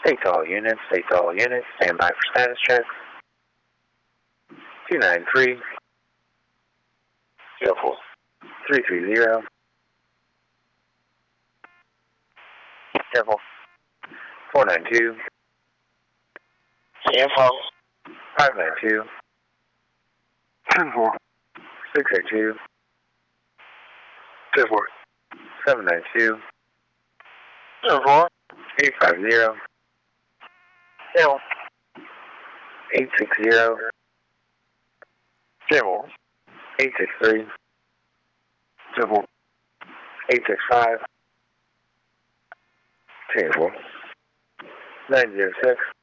Stay to all units, stand by for status checks. 293. Careful. 330. Careful. 492. Info. 592. 10-4. 682. 10-4. 792. 10-4. 850. 10-4. 860. 10-4. 863. 10-4. 865. 10-4. 906.